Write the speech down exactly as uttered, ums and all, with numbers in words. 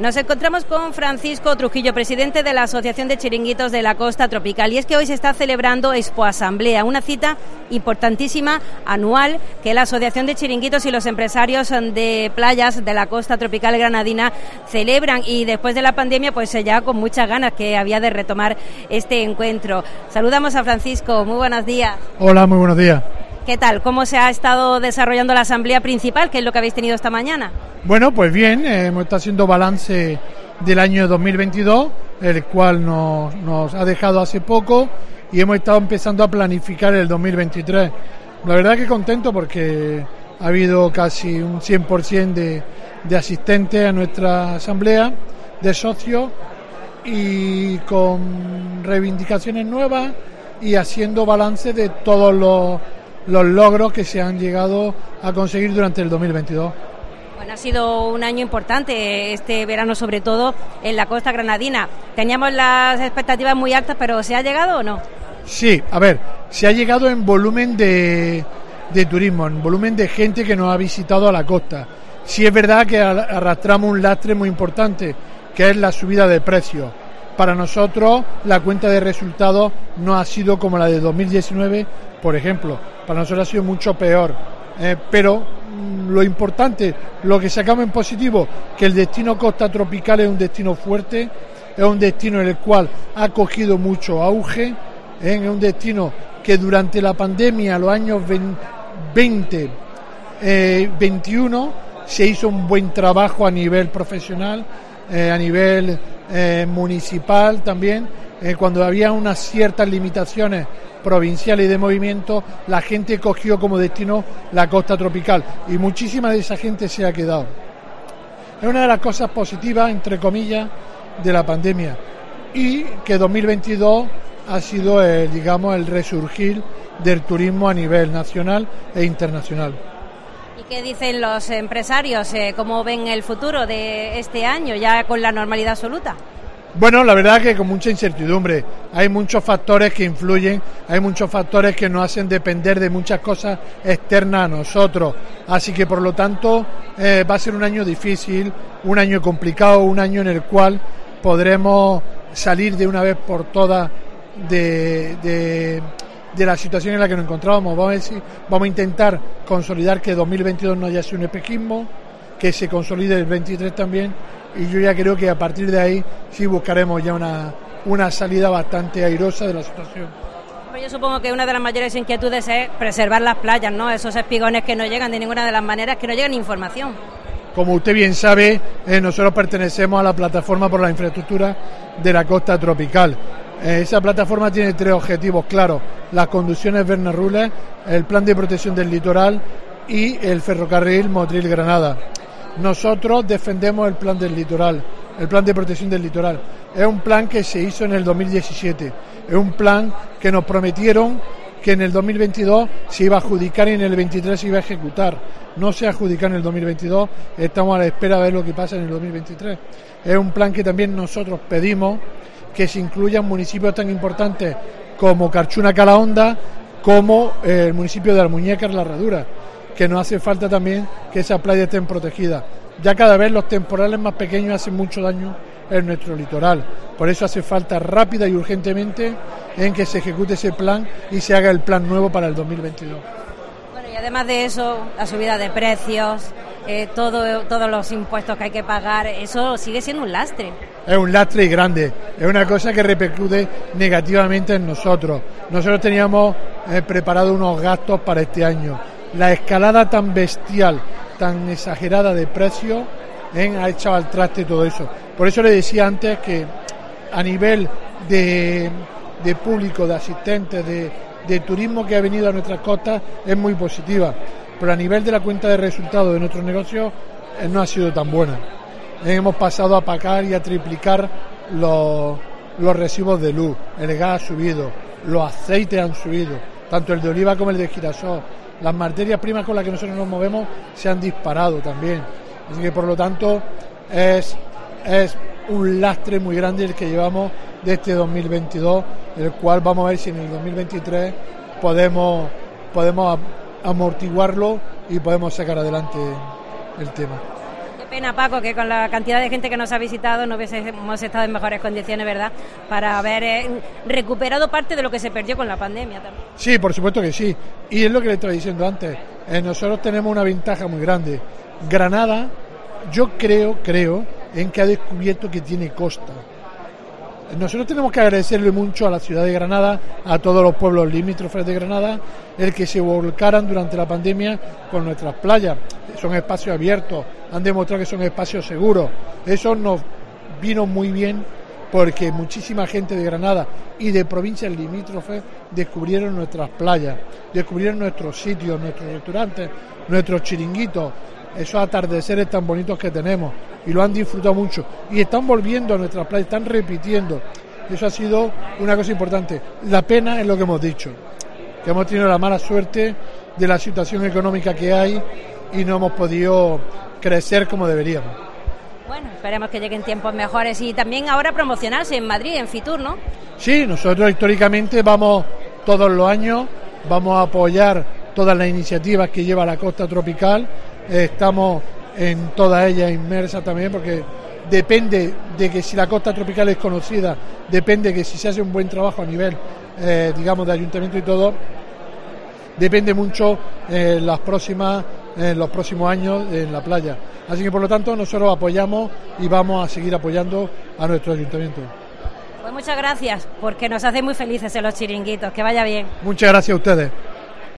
Nos encontramos con Francisco Trujillo, presidente de la Asociación de Chiringuitos de la Costa Tropical, y es que hoy se está celebrando Expo Asamblea, una cita importantísima anual que la Asociación de Chiringuitos y los empresarios de playas de la Costa Tropical granadina celebran, y después de la pandemia pues ya con muchas ganas que había de retomar este encuentro. Saludamos a Francisco, muy buenos días. Hola, muy buenos días. ¿Qué tal? ¿Cómo se ha estado desarrollando la asamblea principal? ¿Qué es lo que habéis tenido esta mañana? Bueno, pues bien, eh, hemos estado haciendo balance del año dos mil veintidós, el cual nos, nos ha dejado hace poco, y hemos estado empezando a planificar el dos mil veintitrés. La verdad que contento porque ha habido casi un cien por ciento de, de asistentes a nuestra asamblea, de socios, y con reivindicaciones nuevas y haciendo balance de todos los los logros que se han llegado a conseguir durante el dos mil veintidós. Bueno, ha sido un año importante este verano, sobre todo en la costa granadina. Teníamos las expectativas muy altas, pero ¿se ha llegado o no? Sí, a ver, se ha llegado en volumen de, de turismo, en volumen de gente que nos ha visitado a la costa. Sí es verdad que arrastramos un lastre muy importante, que es la subida de precios. Para nosotros la cuenta de resultados no ha sido como la de dos mil diecinueve, por ejemplo. Para nosotros ha sido mucho peor, eh, pero mmm, lo importante, lo que sacamos en positivo, que el destino Costa Tropical es un destino fuerte, es un destino en el cual ha cogido mucho auge, eh, es un destino que durante la pandemia, los años veinte, eh, veintiuno, se hizo un buen trabajo a nivel profesional, eh, a nivel eh, municipal también, eh, cuando había unas ciertas limitaciones provinciales y de movimiento, la gente cogió como destino la costa tropical y muchísima de esa gente se ha quedado. Es una de las cosas positivas, entre comillas, de la pandemia, y que dos mil veintidós ha sido el, digamos, el resurgir del turismo a nivel nacional e internacional. ¿Y qué dicen los empresarios? ¿Cómo ven el futuro de este año, ya con la normalidad absoluta? Bueno, la verdad que con mucha incertidumbre. Hay muchos factores que influyen, hay muchos factores que nos hacen depender de muchas cosas externas a nosotros. Así que, por lo tanto, eh, va a ser un año difícil, un año complicado, un año en el cual podremos salir de una vez por todas de, de, de la situación en la que nos encontrábamos. Vamos a, decir, vamos a intentar consolidar que dos mil veintidós no haya sido un espejismo, que se consolide el veintitrés también, y yo ya creo que a partir de ahí sí buscaremos ya una, una salida bastante airosa de la situación. Pues yo supongo que una de las mayores inquietudes es preservar las playas, ¿no? Esos espigones que no llegan de ninguna de las maneras, que no llegan información. Como usted bien sabe, eh, nosotros pertenecemos a la plataforma por la infraestructura de la costa tropical. Eh, esa plataforma tiene tres objetivos claros: las conducciones Verne-Rules, el plan de protección del litoral y el ferrocarril Motril-Granada. Nosotros defendemos el plan del litoral, el plan de protección del litoral. Es un plan que se hizo en el dos mil diecisiete, es un plan que nos prometieron que en el dos mil veintidós se iba a adjudicar y en el veintitrés se iba a ejecutar. No se adjudica en el dos mil veintidós, estamos a la espera de ver lo que pasa en el dos mil veintitrés. Es un plan que también nosotros pedimos que se incluyan municipios tan importantes como Carchuna-Calahonda, como el municipio de Almuñécar, La Herradura, que nos hace falta también que esas playas estén protegidas. Ya cada vez los temporales más pequeños hacen mucho daño en nuestro litoral. Por eso hace falta rápida y urgentemente en que se ejecute ese plan y se haga el plan nuevo para el dos mil veintidós. Bueno, y además de eso, la subida de precios, eh, todo, todos los impuestos que hay que pagar, eso sigue siendo un lastre. Es un lastre y grande, es una cosa que repercute negativamente en nosotros. Nosotros teníamos eh, preparado unos gastos para este año. La escalada tan bestial, tan exagerada de precios, ¿eh? ha echado al traste todo eso. Por eso le decía antes que a nivel de, de público, de asistentes, de, de turismo que ha venido a nuestras costas es muy positiva, pero a nivel de la cuenta de resultados de nuestros negocios eh, no ha sido tan buena. Eh, hemos pasado a pagar y a triplicar los, los recibos de luz, el gas ha subido, los aceites han subido, tanto el de oliva como el de girasol. Las materias primas con las que nosotros nos movemos se han disparado también. Así que, por lo tanto, es, es un lastre muy grande el que llevamos de este dos mil veintidós, el cual vamos a ver si en el dos mil veintitrés podemos, podemos amortiguarlo y podemos sacar adelante el tema. Pena, Paco, que con la cantidad de gente que nos ha visitado no hubiésemos estado en mejores condiciones, ¿verdad?, para haber eh, recuperado parte de lo que se perdió con la pandemia también. Sí, por supuesto que sí. Y es lo que le estaba diciendo antes. Eh, nosotros tenemos una ventaja muy grande. Granada, yo creo, creo, en que ha descubierto que tiene costa. Nosotros tenemos que agradecerle mucho a la ciudad de Granada, a todos los pueblos limítrofes de Granada, el que se volcaran durante la pandemia con nuestras playas. Son espacios abiertos, han demostrado que son espacios seguros. Eso nos vino muy bien porque muchísima gente de Granada y de provincias limítrofes descubrieron nuestras playas, descubrieron nuestros sitios, nuestros restaurantes, nuestros chiringuitos, esos atardeceres tan bonitos que tenemos, y lo han disfrutado mucho y están volviendo a nuestras playas, están repitiendo. Eso ha sido una cosa importante. La pena es lo que hemos dicho, que hemos tenido la mala suerte de la situación económica que hay y no hemos podido crecer como deberíamos. Bueno, esperemos que lleguen tiempos mejores y también ahora promocionarse en Madrid, en Fitur, ¿no? Sí, nosotros históricamente vamos todos los años, vamos a apoyar todas las iniciativas que lleva la Costa Tropical. Estamos en todas ellas inmersas también, porque depende de que si la Costa Tropical es conocida, depende de que si se hace un buen trabajo a nivel, eh, digamos, de ayuntamiento y todo, depende mucho en eh, las próximas, en los próximos años en la playa. Así que por lo tanto nosotros apoyamos y vamos a seguir apoyando a nuestro ayuntamiento. Pues muchas gracias, porque nos hace muy felices en los chiringuitos. Que vaya bien. Muchas gracias a ustedes.